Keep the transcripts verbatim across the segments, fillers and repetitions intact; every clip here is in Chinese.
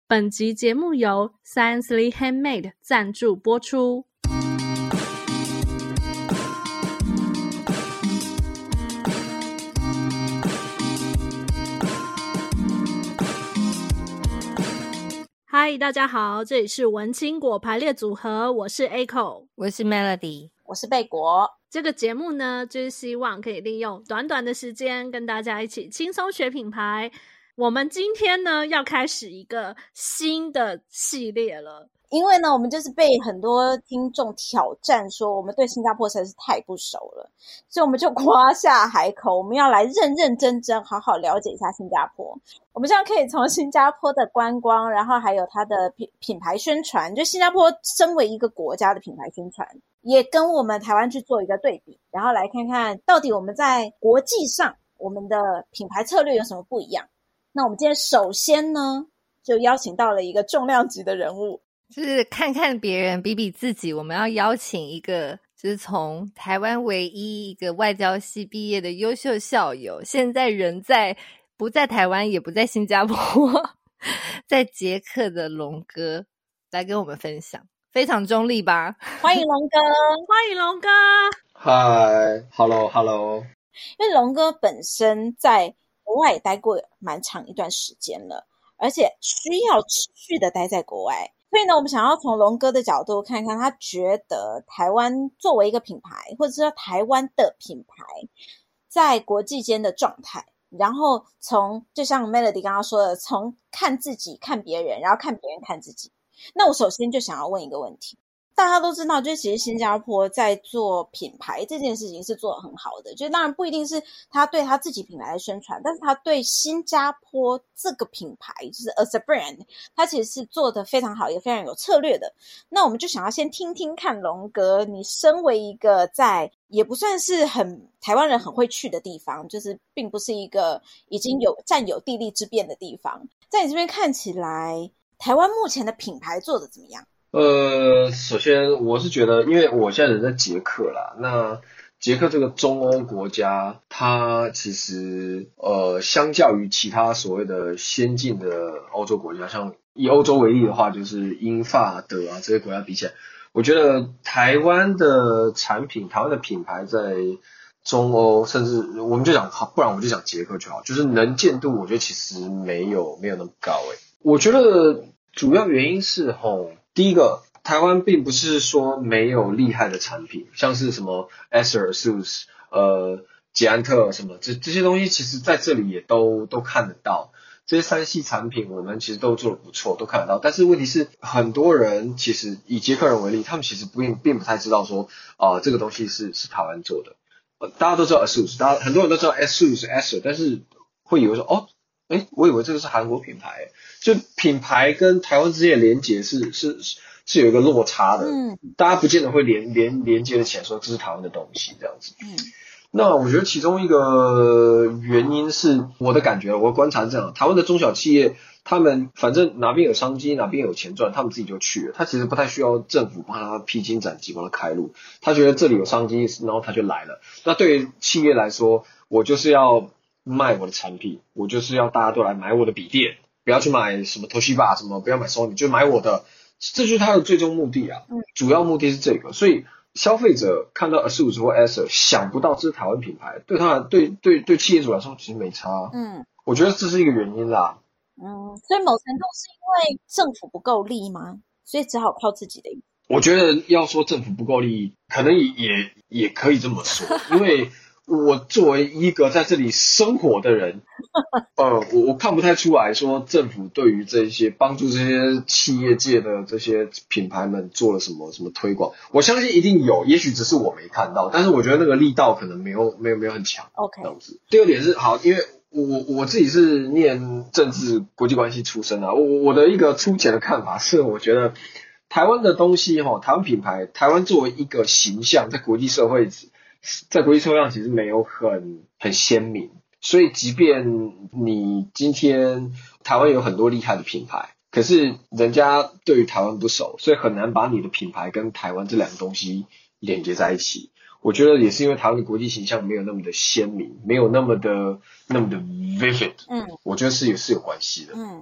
本集节目由 Sciencely Handmade 赞助播出。嗨，大家好，这里是文青果排列组合，我是 Echo， 我是 Melody， 我是贝果。 这个节目呢，就是希望可以利用短短的时间跟大家一起轻松学品牌。我们今天呢要开始一个新的系列了， 因为呢我们就是被很多听众挑战说我们对新加坡实在是太不熟了，所以我们就夸下海口，我们要来认认真真好好了解一下新加坡。我们这样可以从新加坡的观光，然后还有它的品品牌宣传，就新加坡身为一个国家的品牌宣传，也跟我们台湾去做一个对比，然后来看看到底我们在国际上我们的品牌策略有什么不一样。那我们今天首先呢就邀请到了一个重量级的人物， 就是看看别人比比自己，我们要邀请一个就是从台湾唯一一个外交系毕业的优秀校友，现在人在不在台湾也不在新加坡在捷克的龙哥来跟我们分享，非常中立吧。 欢迎龙哥欢迎龙哥。 嗨 Hello Hello。 因为龙哥本身在国外也待过蛮长一段时间了，而且需要持续的待在国外，所以呢我们想要从龙哥的角度看看他觉得台湾作为一个品牌，或者是台湾的品牌在国际间的状态，然后从就像 Melody 刚刚说的，从看自己看别人，然后看别人看自己。那我首先就想要问一个问题，大家都知道就是其实新加坡在做品牌这件事情是做得很好的，就当然不一定是他对他自己品牌的宣传，但是他对新加坡这个品牌就是 as a brand 他其实是做得非常好，也非常有策略的。那我们就想要先听听看龙哥，你身为一个在也不算是很台湾人很会去的地方，就是并不是一个已经有占有地利之便的地方，在你这边看起来台湾目前的品牌做得怎么样？ 呃，首先我是觉得，因为我现在人在捷克啦，那捷克这个中欧国家，它其实呃，相较于其他所谓的先进的欧洲国家，像以欧洲为例的话，就是英法德啊这些国家比起来，我觉得台湾的产品，台湾的品牌在中欧，甚至我们就讲，不然我们就讲捷克就好，就是能见度，我觉得其实没有没有那么高诶。我觉得主要原因是吼。第一个，台湾并不是说没有厉害的产品，像是什么 Acer、ASUS、呃捷安特什么这这些东西，其实在这里也都都看得到。这些三系产品我们其实都做得不错，都看得到。但是问题是，很多人其实以捷克人为例，他们其实并并不太知道说啊、呃、这个东西是是台湾做的。呃，大家都知道 ASUS， 大家很多人都知道 ASUS、Acer， 但是会以为说哦。诶，我以为这个是韩国品牌，就品牌跟台湾之间的连结是是是有一个落差的，嗯，大家不见得会连连连接的起来说这是台湾的东西这样子，嗯，那我觉得其中一个原因是我的感觉，我的观察是这样，台湾的中小企业，他们反正哪边有商机，哪边有钱赚，他们自己就去了，他其实不太需要政府帮他披荆斩棘，帮他开路，他觉得这里有商机，然后他就来了。那对于企业来说，我就是要卖我的产品，我就是要大家都来买我的笔电，不要去买什么 Toshiba 什么，不要买 Sony， 就买我的，这就是它的最终目的啊，嗯，主要目的是这个，所以消费者看到 ASUS 或 Acer 想不到这是台湾品牌，对他对对对企业主来说其实没差，嗯，我觉得这是一个原因啦， 嗯，所以某程度是因为政府不够力吗？所以只好靠自己的。 我觉得要说政府不够力，可能也也也可以这么说，因为我作为一个在这里生活的人，呃，我我看不太出来说政府对于这些帮助这些企业界的这些品牌们做了什么什么推广。我相信一定有，也许只是我没看到，但是我觉得那个力道可能没有没有没有很强。 OK， 这样子。第二点是好，因为我我自己是念政治国际关系出身啊，我我的一个粗浅的看法是，我觉得台湾的东西哈，台湾品牌，台湾作为一个形象，在国际社会。在国际社会上其实没有很很鲜明，所以即便你今天台湾有很多厉害的品牌，可是人家对于台湾不熟，所以很难把你的品牌跟台湾这两个东西连接在一起。我觉得也是因为台湾的国际形象没有那么的鲜明，没有那么的那么的 vivid， 嗯，我觉得是也是有关系的。 嗯，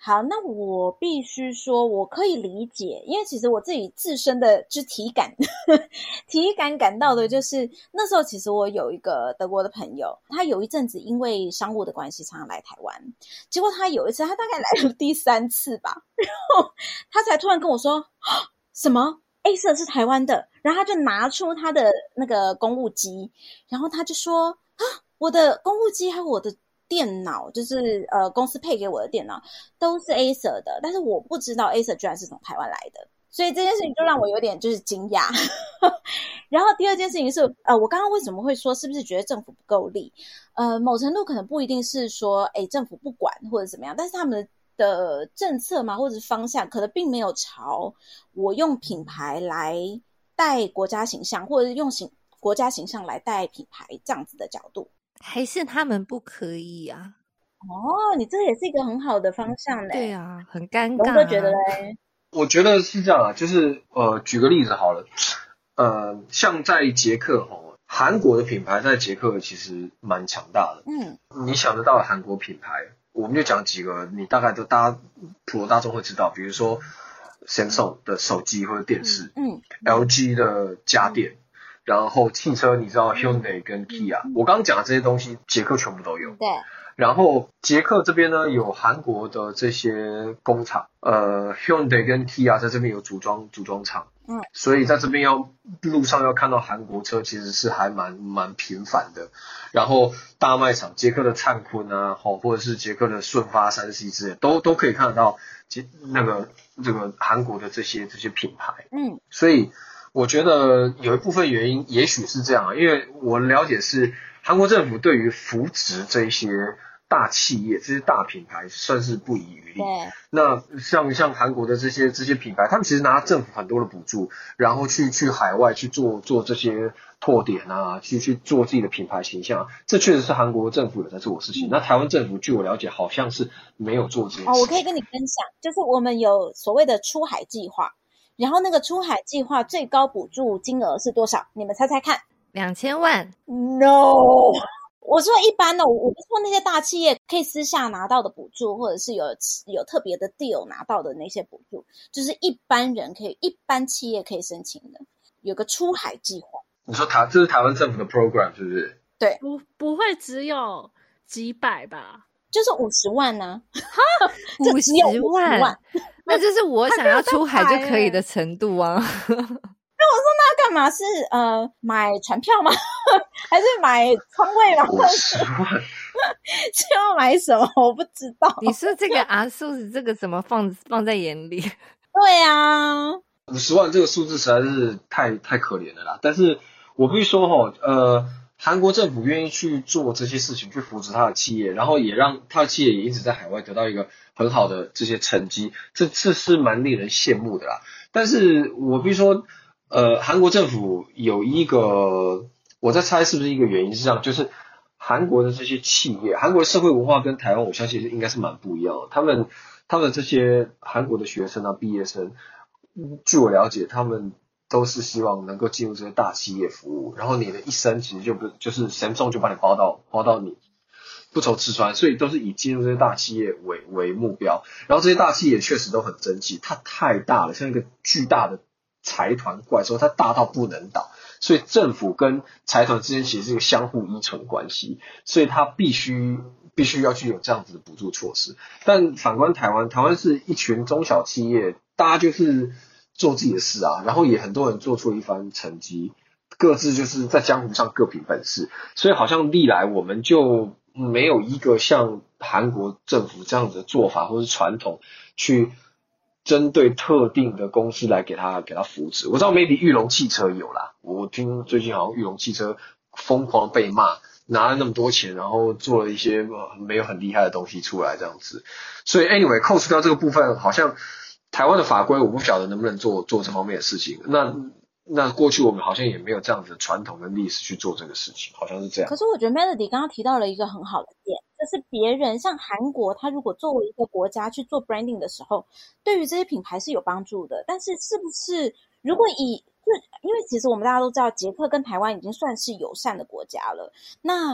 好，那我必须说，我可以理解，因为其实我自己自身的就体感体感感到的就是，那时候其实我有一个德国的朋友，他有一阵子因为商务的关系常常来台湾，结果他有一次，他大概来了第三次吧，然后他才突然跟我说，什么 Acer 是台湾的，然后他就拿出他的那个公务机，然后他就说啊，我的公务机还有我的电脑，就是呃公司配给我的电脑都是 Acer 的，但是我不知道 Acer 居然是从台湾来的，所以这件事情就让我有点就是惊讶。然后第二件事情是呃我刚刚为什么会说是不是觉得政府不够力，呃某程度可能不一定是说诶政府不管或者怎么样，但是他们的政策嘛或者是方向可能并没有朝我用品牌来带国家形象，或者用形国家形象来带品牌这样子的角度。 还是他们不可以啊？ 哦，你这个也是一个很好的方向嘞。 对啊，很尴尬、啊。 龙哥觉得嘞？ 我觉得是这样啊，就是呃，举个例子好了，呃，像在捷克哦，韩国的品牌在捷克其实蛮强大的。 嗯， 你想得到的韩国品牌，我们就讲几个，你大概都大家普罗大众会知道，比如说 Samsung 的手机或者电视， 嗯 ，L G 的家电。嗯，然后汽车你知道 Hyundai 跟 Kia，、嗯、我刚刚讲的这些东西捷克全部都有。 对。 然后捷克这边呢有韩国的这些工厂，呃 Hyundai 跟 Kia 在这边有组装组装厂， 嗯， 所以在这边要路上要看到韩国车其实是还蛮蛮频繁的。然后大卖场捷克的灿坤啊，或者是捷克的顺发三 C 之类都都可以看得到那个这个韩国的这些这些品牌。 嗯， 所以我觉得有一部分原因也许是这样啊，因为我了解是韩国政府对于扶植这些大企业、这些大品牌算是不遗余力。那像像韩国的这些这些品牌，他们其实拿政府很多的补助，然后去去海外去做做这些拓点啊，去去做自己的品牌形象，这确实是韩国政府有在做的事情。嗯、那台湾政府据我了解，好像是没有做这件事。 哦，我可以跟你分享，就是我们有所谓的出海计划。然后那个出海计划最高补助金额是多少？你们猜猜看。 两千万 ？No， 我说一般的、哦，我不说那些大企业可以私下拿到的补助，或者是有有特别的 deal 拿到的那些补助，就是一般人可以，一般企业可以申请的，有个出海计划。 你说台这是台湾政府的 program 是不是？ 对， 不不会只有几百吧？ 就是五十万呢、啊？ 哈，五十万。那就是我想要出海就可以的程度啊！ 那我说那干嘛？是呃买船票吗？还是买仓位吗？ 五十万是要买什么？我不知道。 你说这个啊数字，这个怎么放放在眼里？ 对啊， 五十万这个数字实在是太太可怜了啦。但是我必须说哈，呃。韩国政府愿意去做这些事情，去扶持他的企业，然后也让他的企业也一直在海外得到一个很好的这些成绩，这这是蛮令人羡慕的啦。但是我必须说，呃，韩国政府有一个，我在猜是不是一个原因是这样，就是韩国的这些企业，韩国的社会文化跟台湾我相信应该是蛮不一样的。他们他们这些韩国的学生啊，毕业生，据我了解，他们都是希望能够进入这些大企业服务，然后你的一生其实就不就是 Samsung 就把你包到包到你不愁吃穿，所以都是以进入这些大企业为为目标。然后这些大企业确实都很争气，它太大了，像一个巨大的财团怪兽，它大到不能倒，所以政府跟财团之间其实是一个相互依存的关系，所以它必须必须要去有这样子的补助措施。但反观台湾，台湾是一群中小企业，大家就是做自己的事啊，然后也很多人做出了一番成绩，各自就是在江湖上各凭本事，所以好像历来我们就没有一个像韩国政府这样子的做法或是传统去针对特定的公司来给他给他扶持。我知道 maybe 裕隆汽车有啦，我听最近好像裕隆汽车疯狂被骂，拿了那么多钱，然后做了一些没有很厉害的东西出来这样子。所以 anyway 扣除掉这个部分，好像台湾的法规我不晓得能不能做做这方面的事情。那那过去我们好像也没有这样子的传统跟历史去做这个事情，好像是这样。 可是我觉得 Melody 刚刚提到了一个很好的点，就是别人像韩国，他如果作为一个国家去做 branding 的时候，对于这些品牌是有帮助的。但是是不是如果以就因为其实我们大家都知道，捷克跟台湾已经算是友善的国家了，那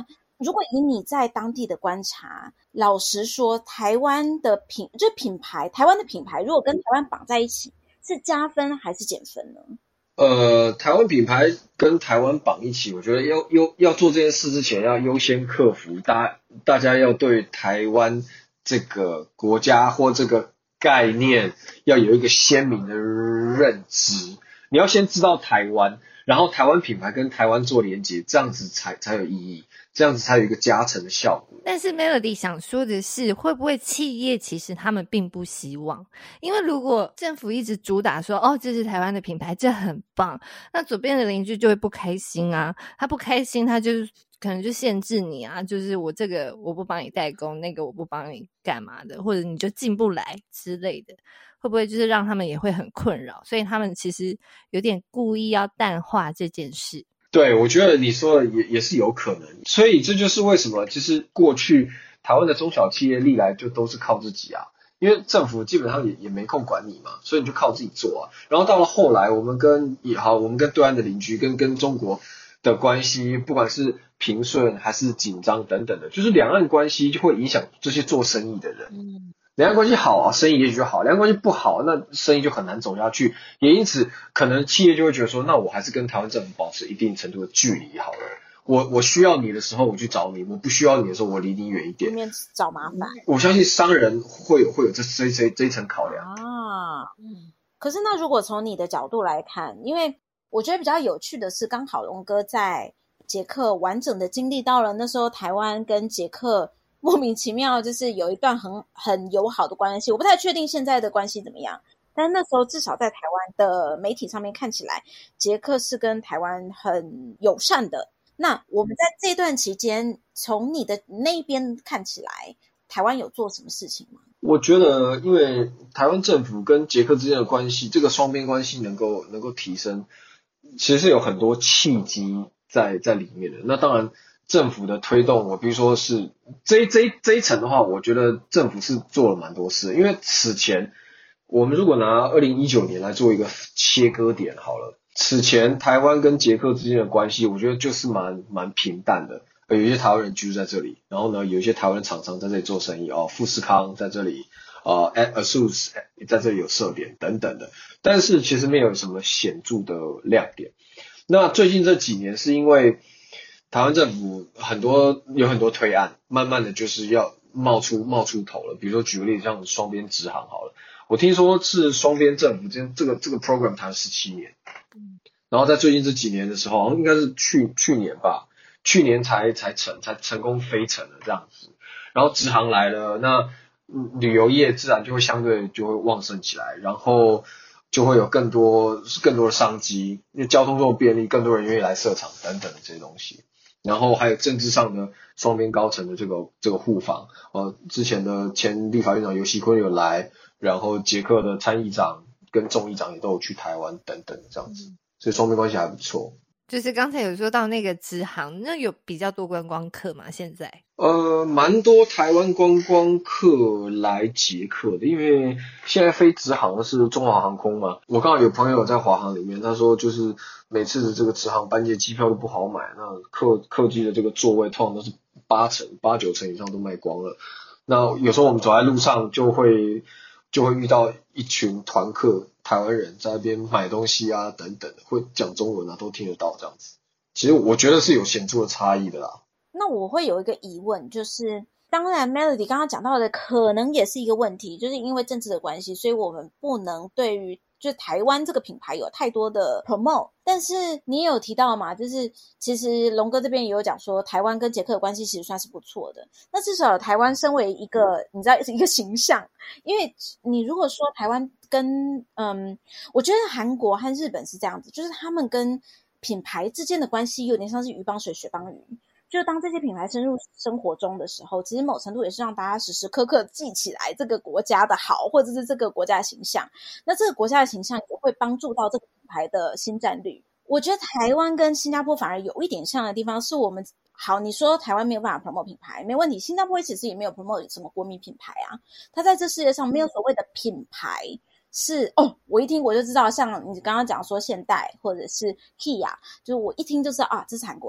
如果以你在当地的观察，老实说，台湾的品就品牌，台湾的品牌如果跟台湾绑在一起，是加分还是减分呢？ 呃，台湾品牌跟台湾绑一起，我觉得要要要做这件事之前，要优先克服大大家要对台湾这个国家或这个概念要有一个鲜明的认知。你要先知道台湾，然后台湾品牌跟台湾做连结，这样子才才有意义，这样子才有一个加成的效果。 但是 Melody 想说的是，会不会企业其实他们并不希望，因为如果政府一直主打说哦这是台湾的品牌，这很棒，那左边的邻居就会不开心啊，他不开心他就是可能就限制你啊，就是我这个我不帮你代工，那个我不帮你干嘛的，或者你就进不来之类的，会不会就是让他们也会很困扰，所以他们其实有点故意要淡化这件事。 对，我觉得你说的也也是有可能，所以这就是为什么其实过去台湾的中小企业历来就都是靠自己啊，因为政府基本上也也没空管你嘛，所以你就靠自己做啊。然后到了后来，我们跟也好，我们跟对岸的邻居跟跟中国的关系，不管是平顺还是紧张等等的，就是两岸关系就会影响这些做生意的人。嗯，两岸关系好啊，生意也许就好；两岸关系不好，那生意就很难走下去。也因此，可能企业就会觉得说，那我还是跟台湾政府保持一定程度的距离好了。我我需要你的时候我去找你，我不需要你的时候我离你远一点， 避免找麻烦。 我相信商人会有会有这这这这一层考量啊。嗯，可是那如果从你的角度来看，因为我觉得比较有趣的是，刚好龙哥在捷克完整的经历到了那时候台湾跟捷克莫名其妙就是有一段很很友好的关系，我不太确定现在的关系怎么样，但那时候至少在台湾的媒体上面看起来，捷克是跟台湾很友善的。那我们在这段期间，从你的那边看起来，台湾有做什么事情吗？ 我觉得，因为台湾政府跟捷克之间的关系，这个双边关系能够能够提升，其实是有很多契机在在里面的。那当然，政府的推动，我比如说是这这这一层的话，我觉得政府是做了蛮多事。因为此前，我们如果拿二零一九年来做一个切割点好了。此前台湾跟捷克之间的关系，我觉得就是蛮蛮平淡的。有一些台湾人居住在这里，然后呢，有一些台湾的厂商在这里做生意哦，富士康在这里，呃 ，ASUS 在这里有设点等等的，但是其实没有什么显著的亮点。那最近这几年是因为台湾政府很多有很多推案，慢慢的就是要冒出冒出头了。比如说举个例子，像双边直航好了，我听说是双边政府这这个这个 program 谈了十七年。然后在最近这几年的时候，好像应该是去去年吧，去年才才成才成功飞成了这样子。然后直航来了，那、嗯、旅游业自然就会相对就会旺盛起来，然后就会有更多更多的商机，因为交通这么便利，更多人愿意来设厂等等的这些东西。然后还有政治上的双边高层的这个这个互访，呃，之前的前立法院长游锡堃有来，然后捷克的参议长跟众议长也都有去台湾等等这样子。嗯，所以双边关系还不错。 就是刚才有说到那个直航，那有比较多观光客吗？现在呃，蛮多台湾观光客来捷克的，因为现在飞直航的是中华航空嘛。我刚好有朋友在华航里面，他说就是每次的这个直航班机机票都不好买，那客客机的这个座位通常都是八成八九成以上都卖光了。那有时候我们走在路上就会就会遇到一群团客。台湾人在那边买东西啊等等的，会讲中文啊都听得到这样子。其实我觉得是有显著的差异的啦。 那我会有一个疑问，就是当然 Melody 刚刚讲到的可能也是一个问题，就是因为政治的关系，所以我们不能对于就是台湾这个品牌有太多的 promote。但是你也有提到嘛，就是其实龙哥这边也有讲说台湾跟捷克的关系其实算是不错的。那至少台湾身为一个你知道一个形象，因为你如果说台湾跟嗯，我觉得韩国和日本是这样子，就是他们跟品牌之间的关系有点像是鱼帮水水帮鱼，就当这些品牌深入生活中的时候，其实某程度也是让大家时时刻刻记起来这个国家的好，或者是这个国家的形象。那这个国家的形象也会帮助到这个品牌的新占率。我觉得台湾跟新加坡反而有一点像的地方，是我们好，你说台湾没有办法 promote 品牌，没问题。新加坡其实也没有 promote 什么国民品牌啊，它在这世界上没有所谓的品牌。是哦，我一听我就知道，像你刚刚讲说现代或者是 Kia， 就是我一听就知道啊，这是韩国的，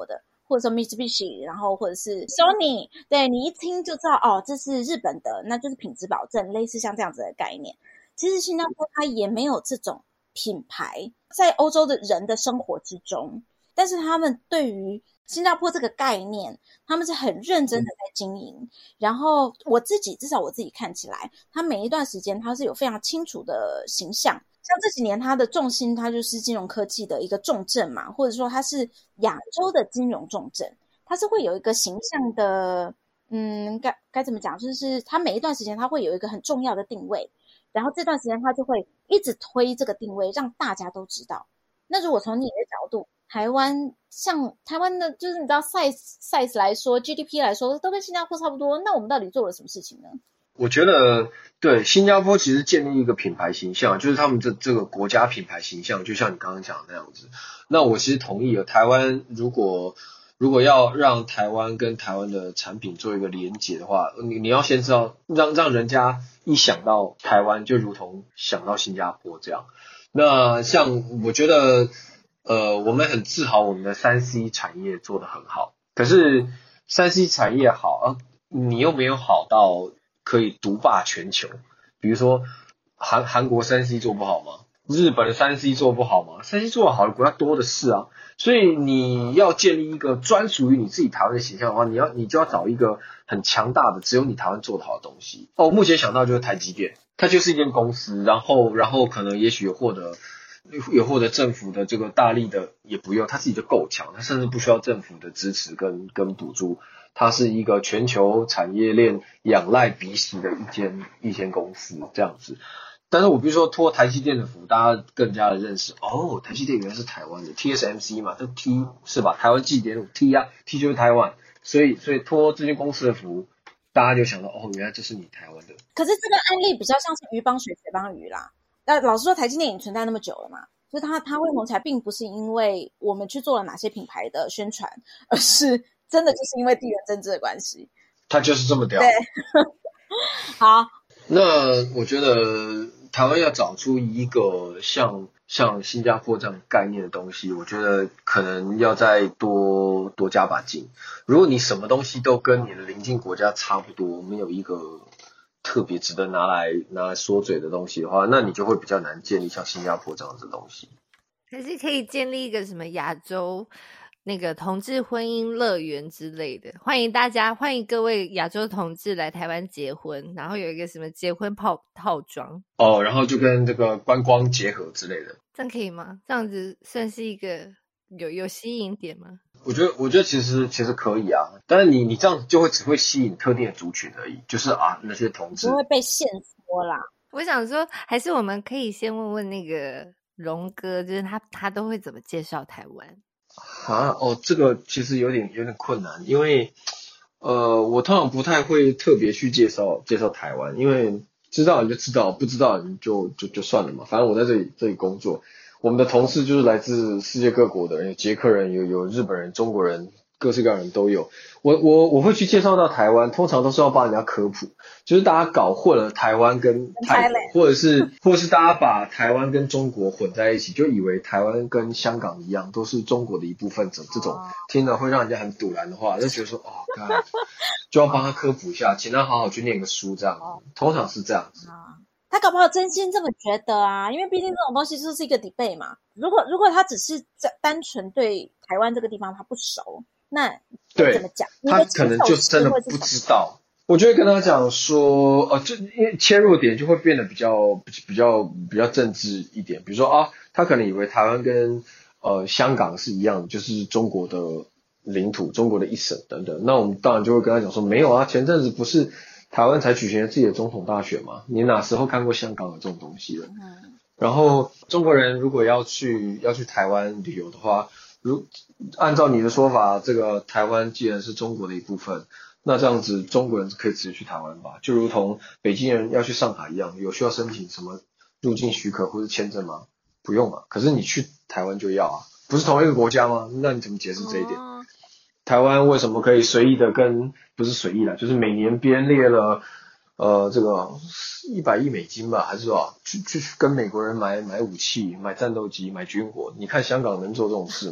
或者说 Mitsubishi， 然后或者是 Sony， 对，你一听就知道哦，这是日本的，那就是品质保证，类似像这样子的概念。其实新加坡它也没有这种品牌在欧洲的人的生活之中，但是他们对于新加坡这个概念，他们是很认真的在经营。然后我自己至少我自己看起来，他每一段时间他是有非常清楚的形象。像这几年它的重心它就是金融科技的一个重镇嘛，或者说它是亚洲的金融重镇，它是会有一个形象的，嗯，该该怎么讲，就是它每一段时间它会有一个很重要的定位，然后这段时间它就会一直推这个定位，让大家都知道。那如果从你的角度，台湾像台湾的就是你知道 size size 来说 G D P 来说都跟新加坡差不多，那我们到底做了什么事情呢？ 我觉得对新加坡其实建立一个品牌形象，就是他们这这个国家品牌形象，就像你刚刚讲的那样子。那我其实同意了，台湾如果如果要让台湾跟台湾的产品做一个连结的话，你你要先知道让让人家一想到台湾就如同想到新加坡这样。那像我觉得呃我们很自豪我们的 三 C 产业做得很好，可是 三 C 产业好啊，你又没有好到可以独霸全球。比如说韩韩国 三 C 做不好吗？日本的 三 C 做不好吗？ 三 C 做得好的国家多的是啊。所以你要建立一个专属于你自己台湾的形象的话，你要你就要找一个很强大的只有你台湾做得好的东西。哦，目前想到就是台积电，它就是一间公司，然后然后可能也许有获得有获得政府的这个大力的，也不用，它自己就够强，它甚至不需要政府的支持跟跟补助。它是一个全球产业链仰赖鼻息的一间一间公司这样子。但是我比如说托台积电的福，大家更加的认识哦，台积电原来是台湾的 T S M C 嘛，这 T 是吧？台湾记点有 T 啊 ，T 就是台湾，所以所以托这间公司的福，大家就想到哦，原来这是你台湾的。 可是这个案例比较像是鱼帮水，水帮鱼啦。那老实说，台积电已经存在那么久了嘛，所以它它会红起来，并不是因为我们去做了哪些品牌的宣传，而是真的就是因为地缘政治的关系。 它就是这么屌。 对，好。 那我觉得台湾要找出一个像像新加坡这样概念的东西，我觉得可能要再多多加把劲。如果你什么东西都跟你的邻近国家差不多，没有一个特别值得拿来拿来说嘴的东西的话，那你就会比较难建立像新加坡这样子的东西。 还是可以建立一个什么亚洲那个同志婚姻乐园之类的，欢迎大家，欢迎各位亚洲同志来台湾结婚，然后有一个什么结婚套套装哦，然后就跟这个观光结合之类的， 这样可以吗？这样子算是一个有有吸引点吗？ 我觉得我觉得其实其实可以啊，但是你你这样就会只会吸引特定的族群而已，就是啊那些同志不会被限缩啦。 我想说，还是我们可以先问问那个荣哥，就是他他都会怎么介绍台湾？ 啊，哦，这个其实有点有点困难，因为呃，我通常不太会特别去介绍介绍台湾，因为知道你就知道，不知道你就就就算了嘛。反正我在这里这里工作，我们的同事就是来自世界各国的人，有捷克人，有有日本人、中国人，各式各样的人都有。我我我会去介绍到台湾，通常都是要帮人家科普，就是大家搞混了台湾跟泰国，或者是或者是大家把台湾跟中国混在一起，就以为台湾跟香港一样都是中国的一部分，这这种听了会让人家很堵然的话，就觉得说哦，干就要帮他科普一下，请他好好去念个书，这样子，通常是这样子。 他搞不好真心这么觉得啊，因为毕竟这种东西就是一个 debate 嘛。如果如果他只是单纯对台湾这个地方他不熟，那怎么讲？ 他可能就真的不知道。我就会跟他讲说，呃，就因为切入点就会变得比较比较比较政治一点，比如说啊，他可能以为台湾跟呃香港是一样，就是中国的领土、中国的一省等等。那我们当然就会跟他讲说，没有啊，前阵子不是台湾才举行了自己的总统大选嘛？你哪时候看过香港有这种东西了？嗯、然后中国人如果要去要去台湾旅游的话，如按照你的说法，这个台湾既然是中国的一部分，那这样子中国人可以直接去台湾吧？就如同北京人要去上海一样，有需要申请什么入境许可或者签证吗？不用嘛。可是你去台湾就要啊，不是同一个国家吗？那你怎么解释这一点？哦、台湾为什么可以随意的跟不是随意啦，就是每年编列了呃这个一百亿美金吧，还是多少？去去跟美国人买买武器、买战斗机、买军火？你看香港能做这种事吗？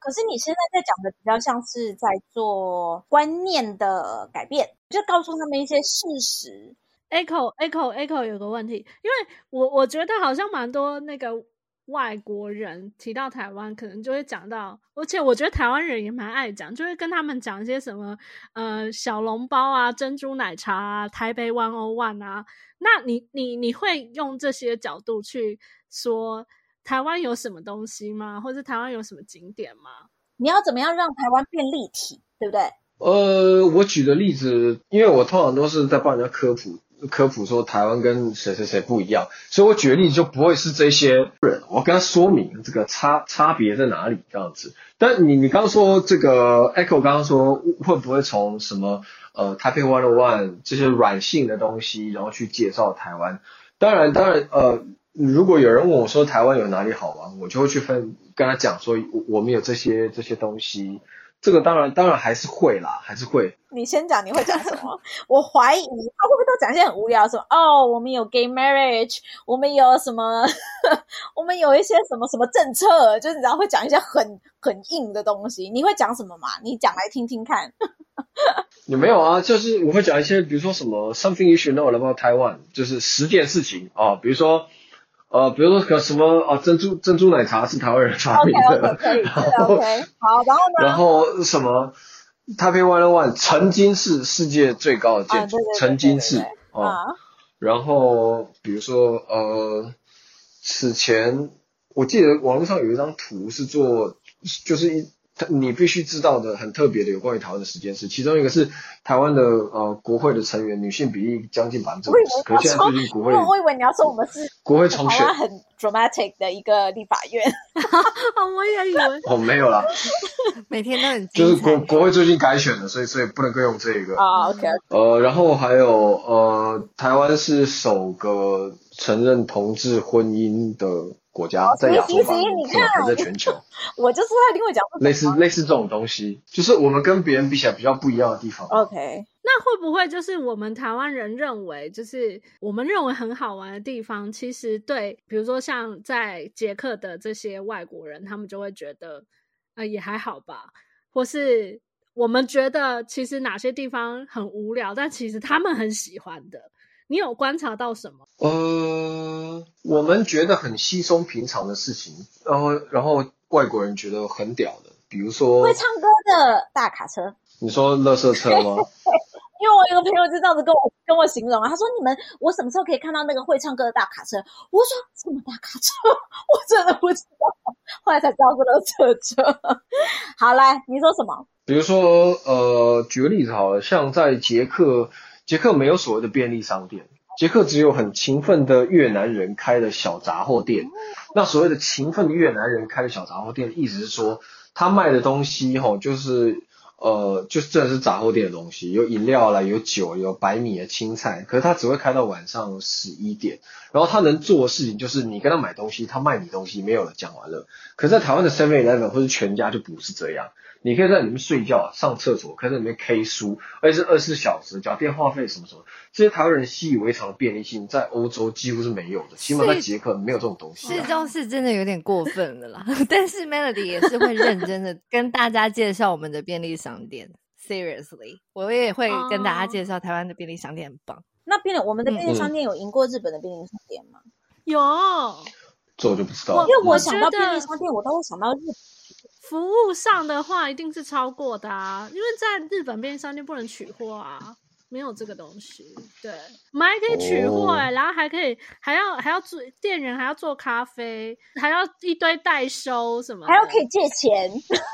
可是你现在在讲的比较像是在做观念的改变，就告诉他们一些事实。 Echo Echo Echo 有个问题，因为我我觉得好像蛮多那个外国人提到台湾，可能就会讲到，而且我觉得台湾人也蛮爱讲，就会跟他们讲一些什么呃小笼包啊、珍珠奶茶啊、台北一零一啊。那你你你会用这些角度去说台湾有什么东西吗？或者台湾有什么景点吗？ 你要怎么样让台湾变立体，对不对？ 呃，我举的例子，因为我通常都是在帮人家科普。科普说台湾跟谁谁谁不一样，所以我举的例子就不会是这些人，我跟他说明这个差差别在哪里这样子。但你你刚刚说这个 Echo 刚刚说会不会从什么呃台北一零一这些软性的东西，然后去介绍台湾？当然当然呃，如果有人问我说台湾有哪里好玩，我就会去分跟他讲说我们有这些这些东西。这个当然当然还是会啦，还是会。 你先讲你会讲什么？我怀疑他会不会都讲一些很无聊的，什么哦，我们有 gay marriage， 我们有什么，我们有一些什么什么政策，就是你知道会讲一些很很硬的东西。你会讲什么嘛？你讲来听听看。 你没有啊？就是我会讲一些，比如说什么 something you should know about Taiwan， 就是十件事情啊，比如说。呃，比如说什么哦，珍珠珍珠奶茶是台湾人发明的 ，OK OK 可以，是的 OK， 好，然后呢？ 然后什么台北一零一曾经是世界最高的建筑，曾经是哦。然后比如说呃，此前我记得网络上有一张图是做，就是一。你必须知道的很特别的有关于台湾的十件事，其中一个是台湾的呃国会的成员女性比例将近百分之五十，可是现在最近国会， 我以为你要说我们是国会重选， 台湾很 dramatic 的一个立法院， 我也以为哦没有啦， 每天都很就是国国会最近改选了，所以所以不能够用这个啊、oh, OK 呃，然后还有呃台湾是首个承认同志婚姻的国家，在亚洲吧，还在全球。 我就说他一定会讲类似类似这种东西，就是我们跟别人比起来比较不一样的地方。 OK， 那会不会就是我们台湾人认为，就是我们认为很好玩的地方，其实对，比如说像在捷克的这些外国人，他们就会觉得，呃，也还好吧，或是我们觉得其实哪些地方很无聊，但其实他们很喜欢的。你有观察到什么？ 呃，我们觉得很稀松平常的事情，然后然后外国人觉得很屌的，比如说会唱歌的大卡车。 你说垃圾车吗？ 因为我有个朋友就这样子跟我跟我形容啊，他说你们我什么时候可以看到那个会唱歌的大卡车？我说什么大卡车？我真的不知道，后来才知道是垃圾车。好，来你说什么？ 比如说呃，举个例子好了，像在捷克。捷克没有所谓的便利商店，捷克只有很勤奋的越南人开的小杂货店。那所谓的勤奋的越南人开的小杂货店，意思是说他卖的东西齁，就是呃，就是真的是杂货店的东西，有饮料啦，有酒，有白米的青菜，可是他只会开到晚上十一点。然后他能做的事情就是你跟他买东西，他卖你东西，没有了，讲完了。可是在台湾的 seven eleven 或是全家就不是这样。你可以在里面睡觉、上厕所，可以在里面 K 书，而且是二十四小时，缴电话费什么什么，这些台湾人习以为常的便利性，在欧洲几乎是没有的，起码在捷克没有这种东西、啊。 市中是真的有点过分了啦，但是 Melody 也是会认真的跟大家介绍我们的便利商店。Seriously， 我也会跟大家介绍台湾的便利商店很棒。 那便利我们的便利商店有赢过日本的便利商店吗？ 嗯、有， 这我就不知道了。 因为我想到便利商店，我都会想到日本。 服务上的话，一定是超过的啊，因为在日本便利商店不能取货啊，没有这个东西。对，我们还可以取货哎、欸， oh. 然后还可以还要还要做店员还要做咖啡，还要一堆代收什么的， 还要可以借钱，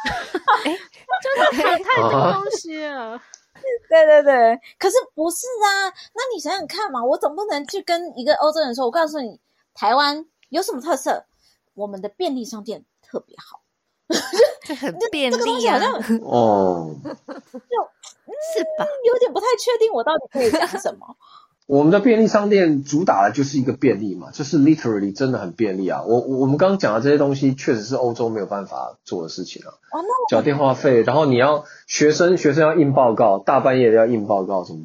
就是很太多东西了。 对对对，可是不是啊？那你想想看嘛，我总不能去跟一个欧洲人说，我告诉你，台湾有什么特色？我们的便利商店特别好。 这很便利啊！ 哦， 就是吧？ 有点不太确定我到底可以讲什么。 我们的便利商店主打的就是一个便利嘛，就是 literally 真的很便利啊。我我们刚刚讲的这些东西，确实是欧洲没有办法做的事情啊。 哦，那缴电话费，然后你要学生学生要印报告，大半夜的要印报告怎么办？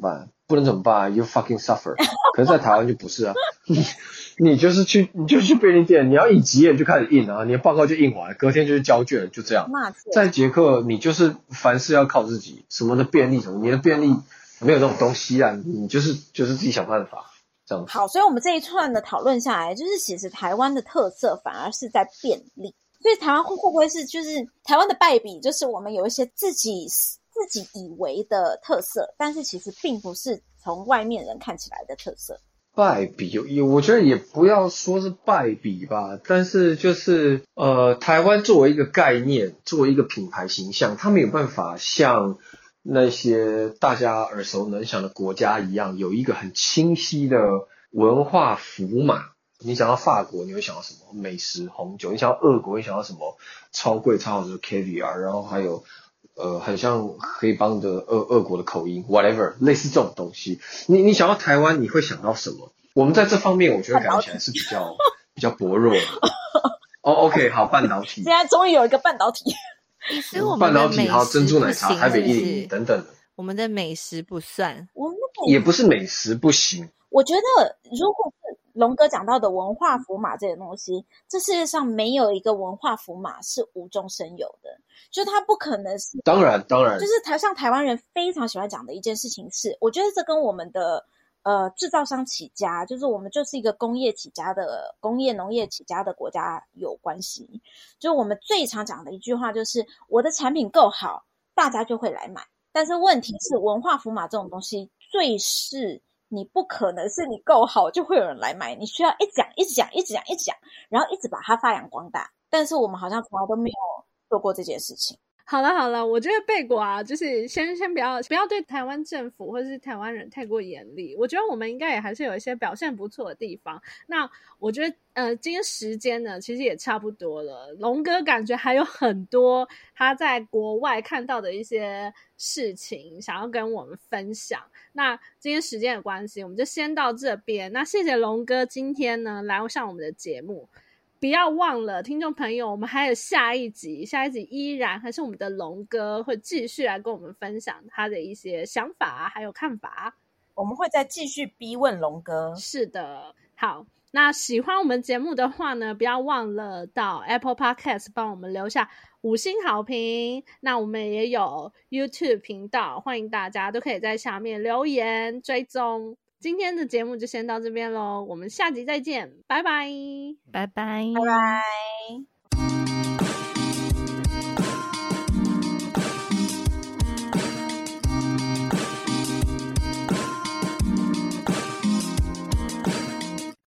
不能怎么办 ？You fucking suffer。可是，在台湾就不是啊，你你就是去你就去便利店，你要印几页就开始印啊，你的报告就印完，隔天就是交卷，就这样。在捷克，你就是凡事要靠自己，什么的便利什么，你的便利没有那种东西啊，你就是就是自己想办法这样子。 好，所以我们这一串的讨论下来，就是其实台湾的特色反而是在便利。所以台湾会会不会是就是台湾的败笔，就是我们有一些自己自己以为的特色，但是其实并不是从外面人看起来的特色。 败笔有，我觉得也不要说是败笔吧，但是就是呃，台湾作为一个概念，作为一个品牌形象，它没有办法像那些大家耳熟能详的国家一样，有一个很清晰的文化符码。你想到法国，你会想到什么？美食、红酒。你想到俄国，你想到什么？超贵、超好吃的 caviar， 然后还有呃，很像黑帮的俄俄国的口音 ，whatever， 类似这种东西。你你想到台湾，你会想到什么？我们在这方面，我觉得感觉起来是比较比较薄弱的。哦 ，OK， 好，半导体。 现在终于有一个半导体。 其实我们半导体，好，珍珠奶茶、 是是台北一零一等等的。 我们的美食不算， 我们的也不是美食不行。 我觉得，如果是龙哥讲到的文化符码这个东西，这世界上没有一个文化符码是无中生有的，就它不可能是。 当然，当然， 就是台像台湾人非常喜欢讲的一件事情是，我觉得这跟我们的呃制造商起家，就是我们就是一个工业起家的工业农业起家的国家有关系。就我们最常讲的一句话就是，我的产品够好，大家就会来买。但是问题是，文化符码这种东西最是。你不可能是你够好就会有人来买，你需要一直讲一直讲一直讲一直讲，然后一直把它发扬光大。但是我们好像从来都没有做过这件事情。 好了好了，我觉得贝果啊，就是先先不要不要对台湾政府或是台湾人太过严厉。我觉得我们应该也还是有一些表现不错的地方。那我觉得呃，今天时间呢其实也差不多了。龙哥感觉还有很多他在国外看到的一些事情想要跟我们分享。那今天时间的关系，我们就先到这边。那谢谢龙哥今天呢来上我们的节目。不要忘了听众朋友，我们还有下一集，下一集依然还是我们的龙哥会继续来跟我们分享他的一些想法还有看法。 我们会再继续逼问龙哥。 是的，好，那喜欢我们节目的话呢，不要忘了到 Apple Podcast 帮我们留下五星好评。那我们也有 YouTube 频道，欢迎大家都可以在下面留言追踪。今天的节目就先到这边咯，我们下集再见，拜拜， 拜拜， 拜拜。